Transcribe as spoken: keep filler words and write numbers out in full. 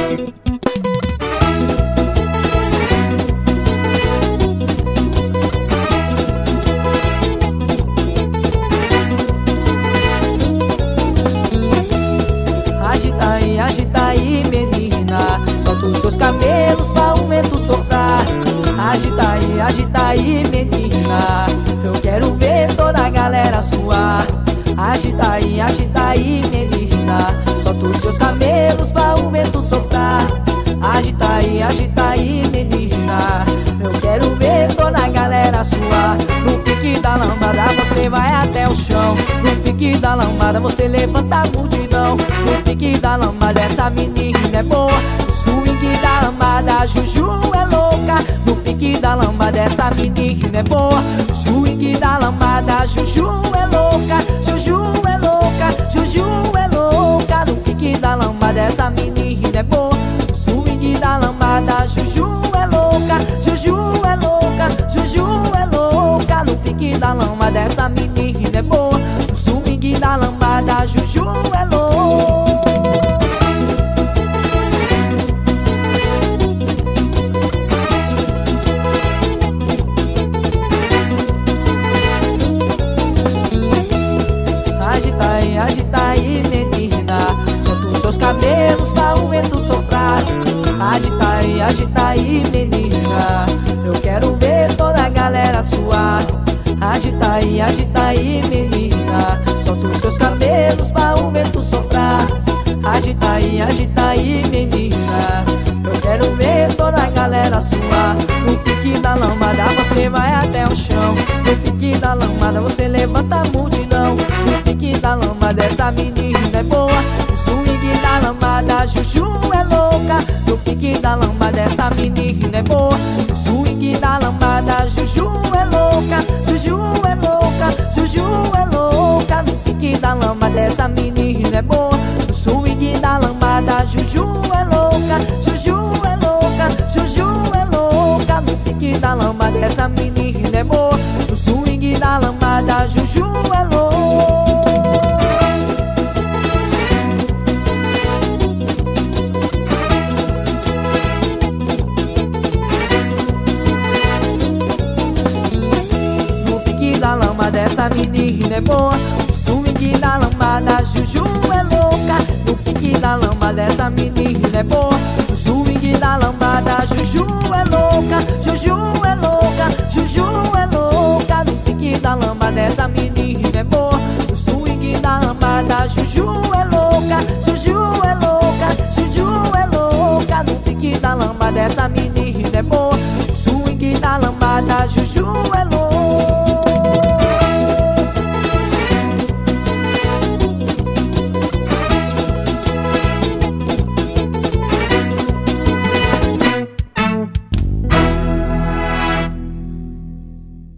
Agita aí, agita aí, menina, solta os seus cabelos pra o vento soltar. Agita aí, agita aí, menina, eu quero ver toda a galera suar. Agita aí, agita aí, menina, solta os seus cabelos pra o vento soltar. Agita aí, agita aí, menina, eu quero ver toda a galera suar. No pique da lambada você vai até o chão. No pique da lambada você levanta a multidão. No pique da lambada essa menina é boa. No swing da lambada a Juju é louca. No pique da lambada essa menina é boa. No swing da lambada a Juju é louca. Juju é louca, Juju é louca. No pique da lambada essa menina é boa. No swing da lambada a Juju é louca. Juju é louca, Juju é louca. No pique da lambada essa menina é boa. No swing da lambada a Juju é louca. Agita aí, agita aí, menina, solta os seus cabelos pra o vento soprar. Agita aí, agita aí, menina, eu quero ver toda a galera suar. Agita aí, agita aí, menina, solta os seus cabelos pra o vento soprar. Agita aí, agita aí, menina, eu quero ver toda a galera suar. No pique da lambada você vai até o chão. No pique da lambada você levanta a multidão. No pique da lambada essa menina é boa. No swing da lambada a Juju é louca. No pique da lambada essa menina é boa. No swing da lambada a Juju é louca. Juju é louca, Juju é louca. No pique da lambada essa menina é boa. No swing da lambada a Juju é louca. Juju é louca, Juju é louca. No pique da lambada essa menina é boa. No swing da lambada a Juju é louca. Da lambada essa menina é boa. No swing da lambada a Juju é louca. No pique da lambada essa menina é boa. No swing da lambada a Juju é louca. Juju é louca, Juju é louca. No pique da lambada essa menina é boa. No swing da lambada a Juju é louca. Juju é louca, Juju é louca. No pique da lambada essa menina é boa. No swing da lambada a Juju é louca.